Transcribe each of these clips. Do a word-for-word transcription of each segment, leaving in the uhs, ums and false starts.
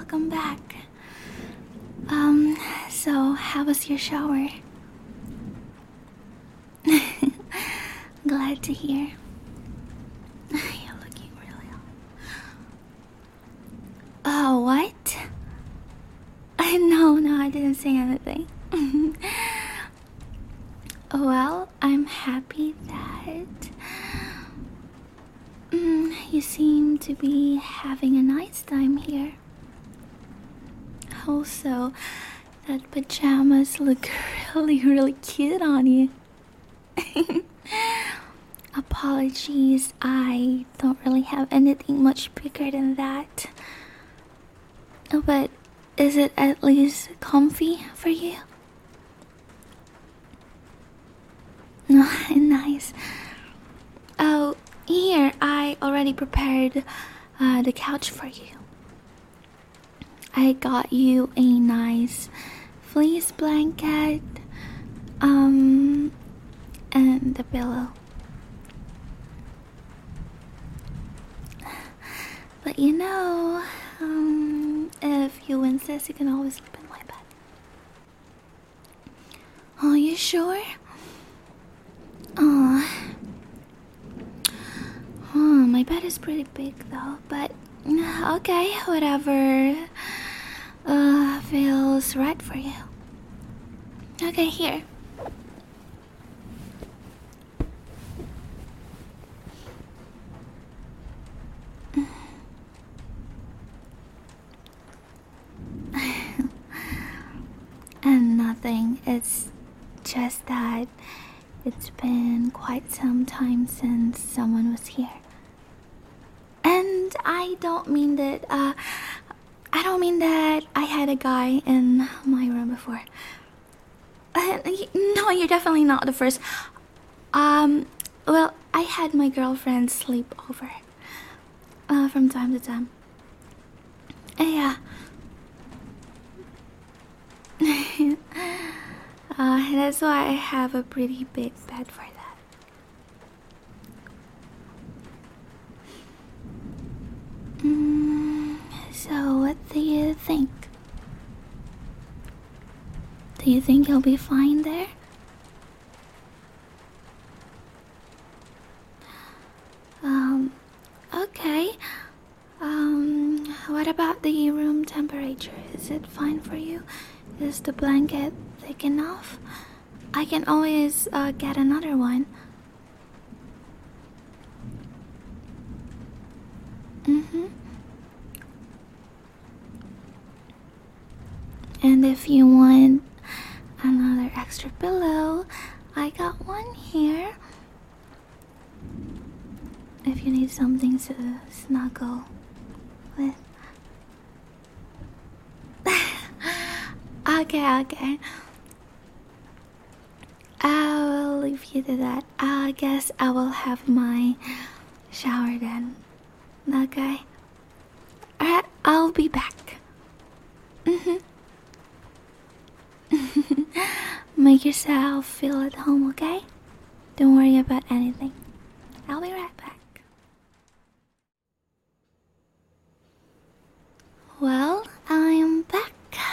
welcome back. Um, so how was your shower? Glad to hear. You're looking really old. Oh, what? I no, no, I didn't say anything. Well, I'm happy that mm, you seem to be having a nice time here. Also, that pajamas look really, really cute on you. Apologies, I don't really have anything much bigger than that. But is it at least comfy for you? Nice. Oh, here, I already prepared uh, the couch for you. I got you a nice fleece blanket, um, and the pillow. But you know, um, if you insist, you can always sleep in my bed. Are you sure? Oh, oh, my bed is pretty big though, but okay, whatever uh, feels right for you. Okay, here. And nothing, it's just that it's been quite some time since someone was here. And I don't mean that, uh, I don't mean that I had a guy in my room before. Uh, no, you're definitely not the first. Um, well, I had my girlfriend sleep over uh, from time to time. Uh, yeah. uh, that's why I have a pretty big bed for that. Mm, so what do you think? Do you think you'll be fine there? Um, okay. Um, what about the room temperature? Is it fine for you? Is the blanket thick enough? I can always uh, get another one. Mm-hmm. And if you want another extra pillow, I got one here. If you need something to snuggle with. Okay, okay. I'll leave you to that. I guess I will have my shower then. Okay. Alright, I'll be back. Mm-hmm. Make yourself feel at home, okay? Don't worry about anything. I'll be right back. Well, I'm back.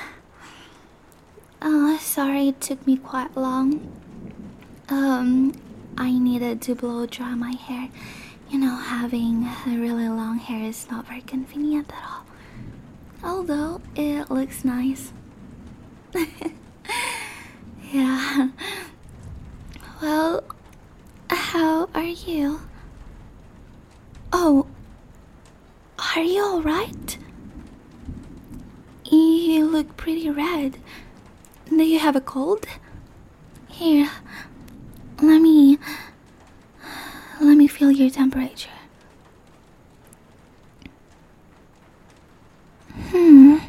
Uh, sorry it took me quite long. Um, I needed to blow dry my hair. You know, having really long hair is not very convenient at all. Although, it looks nice. Yeah. Well, how are you? Oh, are you alright? You look pretty red. Do you have a cold? Here, let me... Let me feel your temperature. Hmm.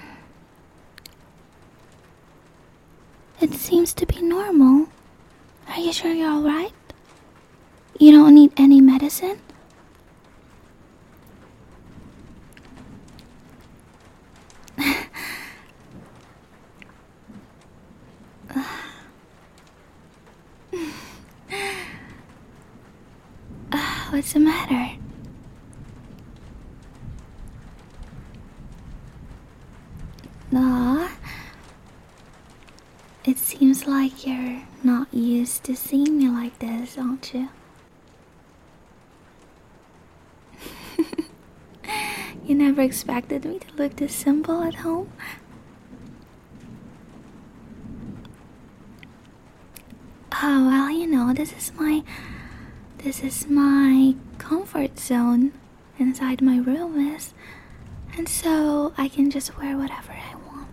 It seems to be normal. Are you sure you're alright? You don't need any medicine? What's the matter? to see me like this, don't you? You never expected me to look this simple at home? Oh, well, you know, this is my... This is my comfort zone inside my room is. And so I can just wear whatever I want.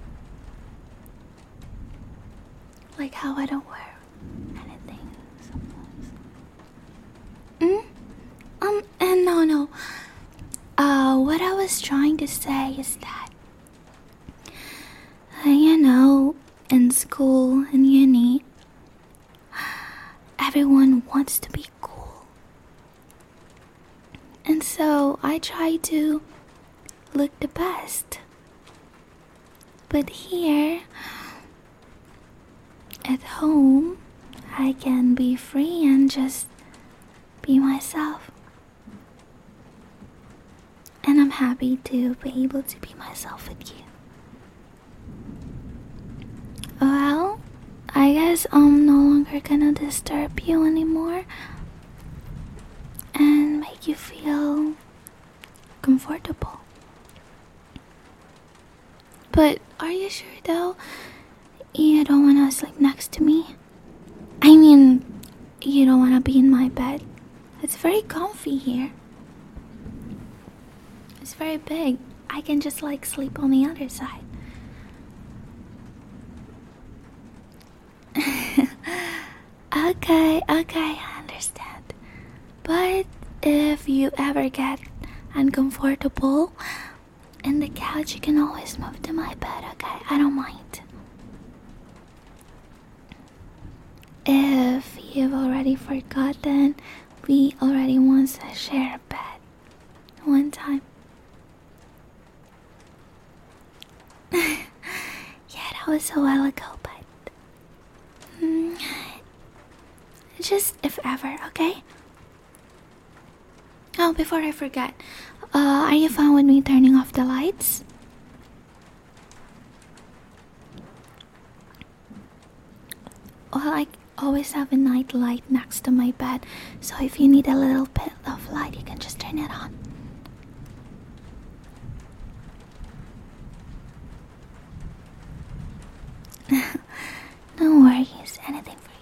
Like how I don't wear anything sometimes. Mm? Um, and no, no. Uh, what I was trying to say is that, uh, you know, in school and uni, everyone wants to be cool. And so I try to look the best. But here, at home, I can be free and just be myself. And I'm happy to be able to be myself with you. Well, I guess I'm no longer gonna disturb you anymore and make you feel comfortable. But are you sure though you don't wanna sleep next to me? I mean, you don't wanna be in my bed? It's very comfy here. It's very big. I can just like sleep on the other side. Okay, okay, I understand. But if you ever get uncomfortable in the couch, you can always move to my bed, okay? I don't mind. If you've already forgotten, we already once shared a bed. One time. Yeah, that was a while ago, but mm, just if ever, okay? Oh, before I forget, uh, are you fine with me turning off the lights? Well, I always have a night light next to my bed, so if you need a little bit of light, you can just turn it on. No worries, anything for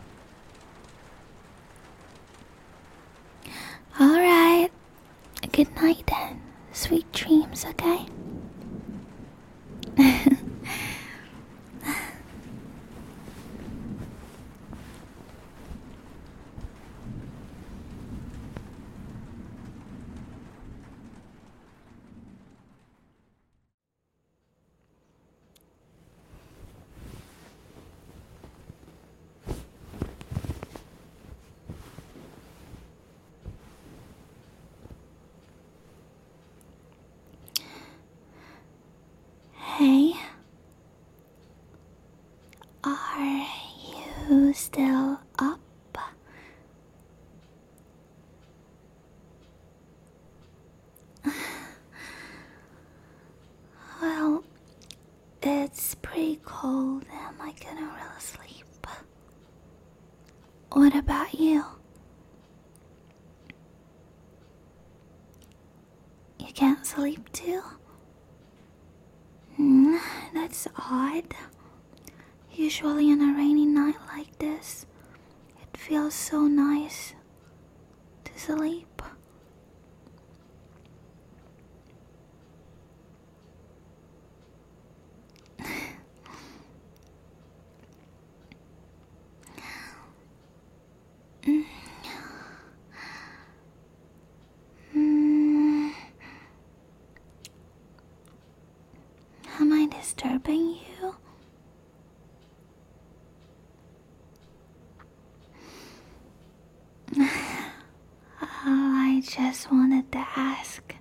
you. Alright, good night then. Sweet dreams, okay? Hey, are you still up? Well, it's pretty cold and I couldn't really sleep. What about you? You can't sleep too? Mm, that's odd. Usually on a rainy night like this, it feels so nice to sleep. mm. Mm. Am I disturbing you? Oh, I just wanted to ask.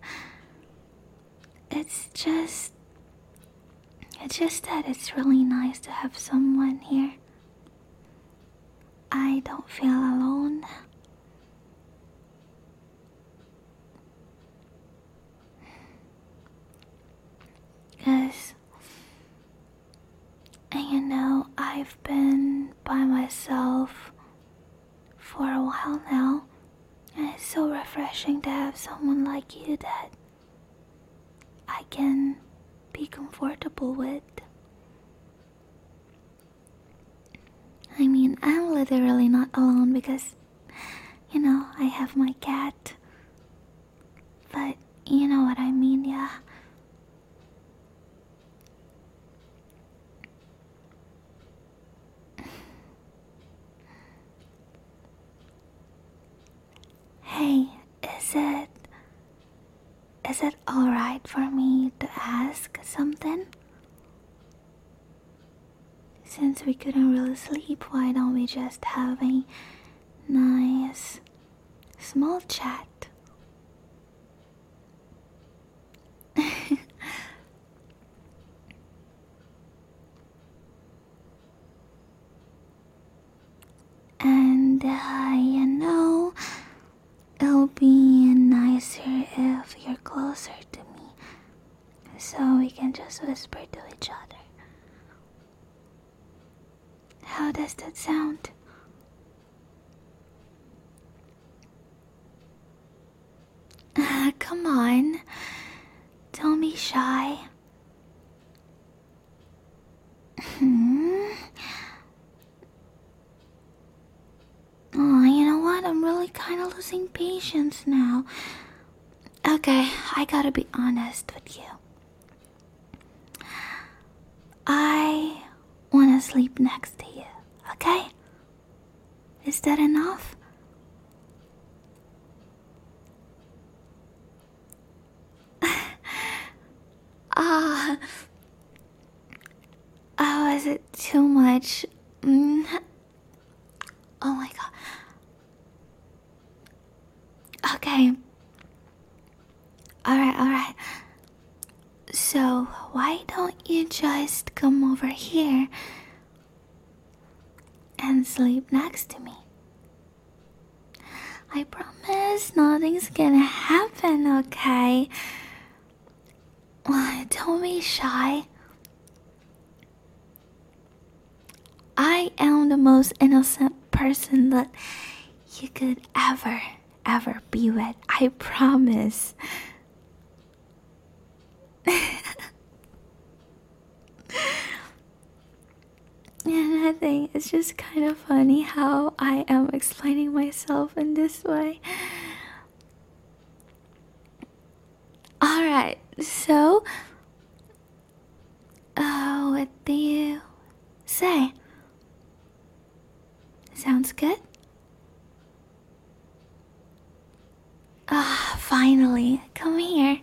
It's just... It's just that it's really nice to have someone here. I don't feel alone. Because, you know, I've been by by myself for a while now, and it's so refreshing to have someone like you that I can be comfortable with. I mean, I'm literally not alone because, you know, I have my cat. But you know what I mean, yeah. Hey, is it... Is it alright for me to ask something? Since we couldn't really sleep, why don't we just have a nice small chat? And uh, you know, it'll be nicer if you're closer to me, so we can just whisper to each other. How does that sound? Uh, come on, don't be shy. Hmm. Oh, you know what? I'm really kind of losing patience now. Okay, I gotta be honest with you. I wanna sleep next to you, okay? Is that enough? Ah, uh, oh, is it too much? Mm. Oh my god. Okay. Alright, alright. So, why don't you just come over here and sleep next to me? I promise nothing's gonna happen, okay? Don't be shy. I am the most innocent person that you could ever, ever be with. I promise. And I think it's just kind of funny how I am explaining myself in this way. Alright, so, uh, what do you say? Sounds good? Ah, finally, come here.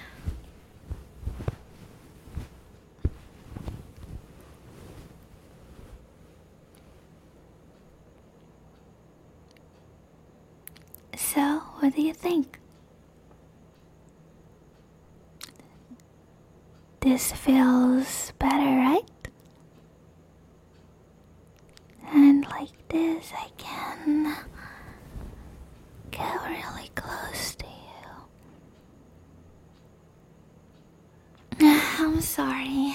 So, what do you think? This feels better, right? And like this, I can get really close to you. I'm sorry.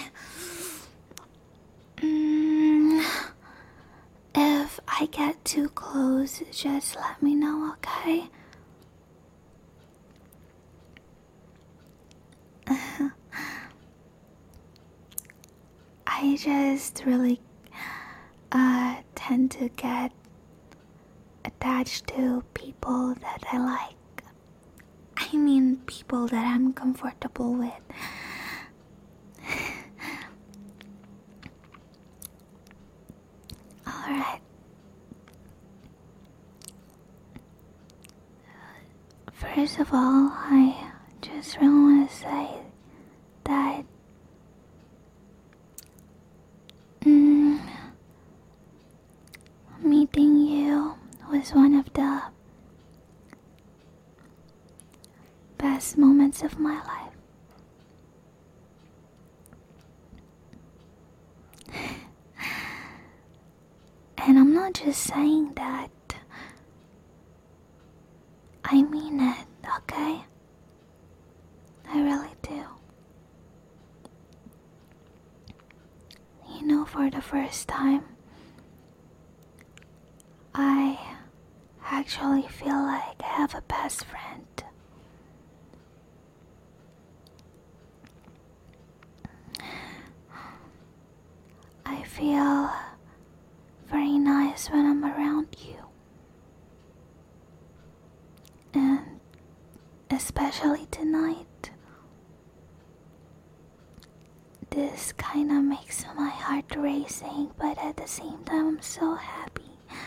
Mm, if I get too close, just let me know, okay? I just really uh, tend to get attached to people that I like. I mean, people that I'm comfortable with. Alright. First of all, I just really want to say that mm, meeting you was one of the best moments of my life. And I'm not just saying that. I mean it, okay? I really do. You know, for the first time, actually feel like I have a best friend. I feel very nice when I'm around you. And especially tonight, this kinda makes my heart racing, but at the same time I'm so happy.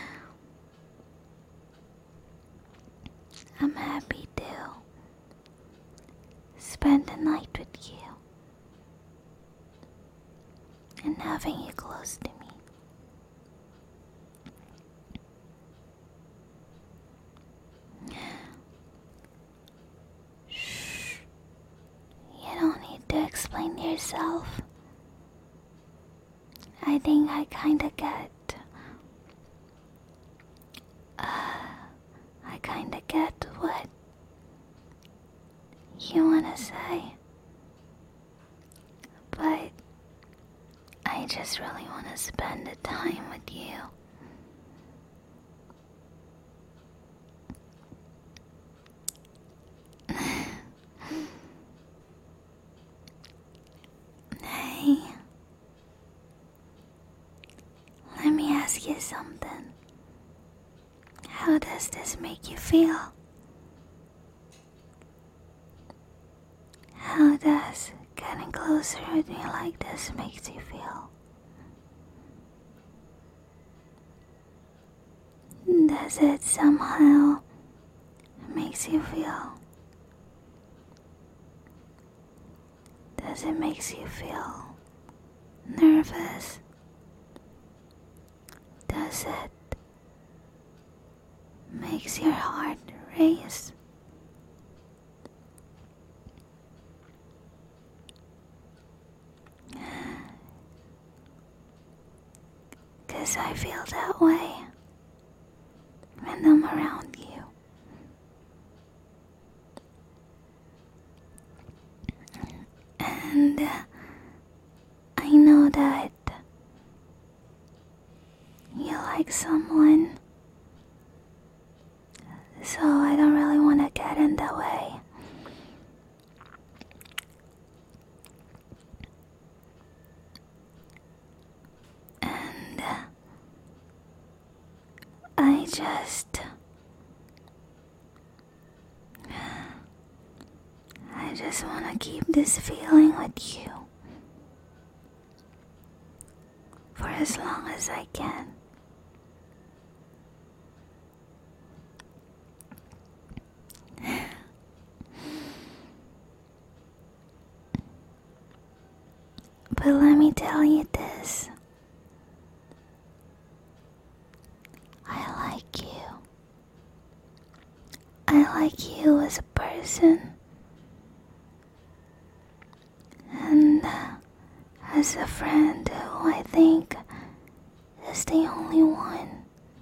I'm happy to spend the night with you and having you close to me. Shh. You don't need to explain yourself. I think I kinda get. Uh, I kinda get what you wanna say. But I just really wanna spend the time with you. Hey, let me ask you something. How does this make you feel? How does getting closer with me like this makes you feel? Does it somehow makes you feel? Does it makes you feel nervous? Does it makes your heart race? Cause I feel that way when I'm around you. And uh, I know that you like someone, so I don't really want to get in the way. And uh, I just I just want to keep this feeling with you for as long as I can. But let me tell you this. I like you. I like you as a person. And uh, as a friend who I think is the only one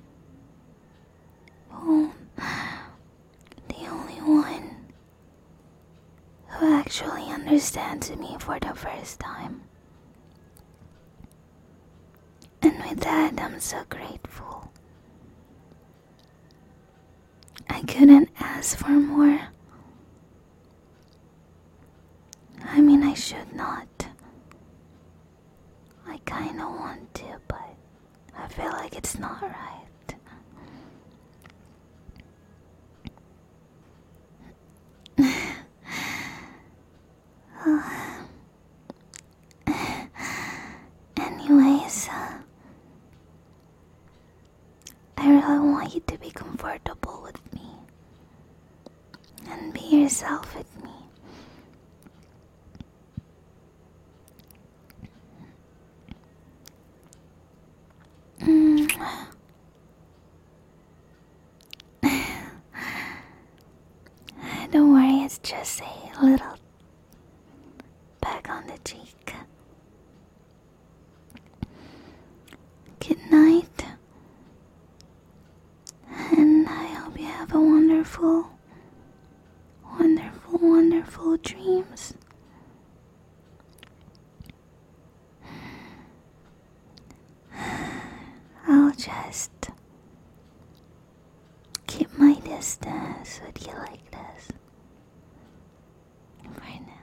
who, the only one who actually understands me for the first time. And with that, I'm so grateful. I couldn't ask for more. I mean, I should not. I kinda want to, but I feel like it's not right. Anyways, uh, I really want you to be comfortable with me and be yourself with me. Mm. Don't worry, it's just a little peck on the cheek. Good night, and I hope you have a wonderful, wonderful, wonderful dreams. I'll just keep this? Would you like this? For